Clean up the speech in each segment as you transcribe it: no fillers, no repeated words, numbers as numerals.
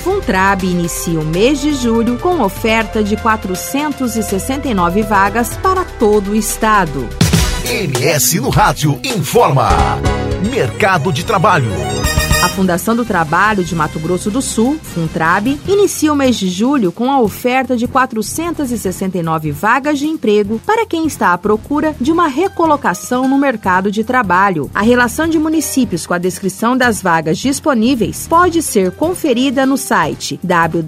Funtrab inicia o mês de julho com oferta de 469 vagas para todo o estado. MS no Rádio informa. Mercado de trabalho. A Fundação do Trabalho de Mato Grosso do Sul, Funtrab, inicia o mês de julho com a oferta de 469 vagas de emprego para quem está à procura de uma recolocação no mercado de trabalho. A relação de municípios com a descrição das vagas disponíveis pode ser conferida no site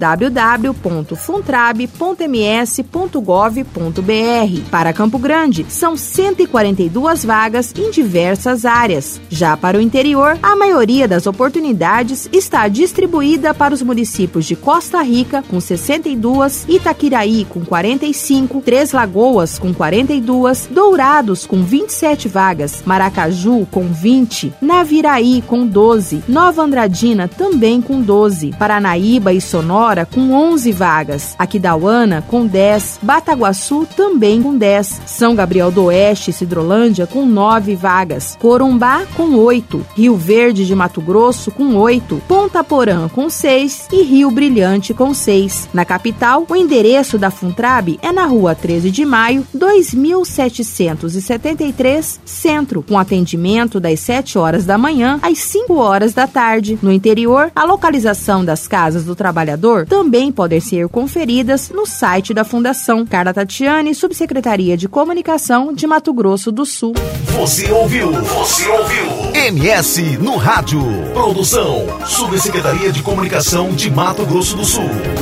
www.funtrab.ms.gov.br. Para Campo Grande, são 142 vagas em diversas áreas. Já para o interior, a maioria das oportunidades está distribuída para os municípios de Costa Rica, com 62, Itaquiraí, com 45, Três Lagoas, com 42, Dourados, com 27 vagas, Maracaju, com 20, Naviraí, com 12, Nova Andradina, também com 12, Paranaíba e Sonora, com 11 vagas, Aquidauana, com 10, Bataguaçu, também com 10, São Gabriel do Oeste e Cidrolândia, com 9 vagas, Corumbá, com 8, Rio Verde de Mato Grosso, com 8, Ponta Porã com 6 e Rio Brilhante com 6. Na capital, o endereço da Funtrab é na Rua 13 de Maio, 2773, Centro, com atendimento das 7 horas da manhã às 5 horas da tarde. No interior, a localização das Casas do Trabalhador também podem ser conferidas no site da Fundação. Carla Tatiane, Subsecretaria de Comunicação de Mato Grosso do Sul. Você ouviu MS no Rádio. Produção, Subsecretaria de Comunicação de Mato Grosso do Sul.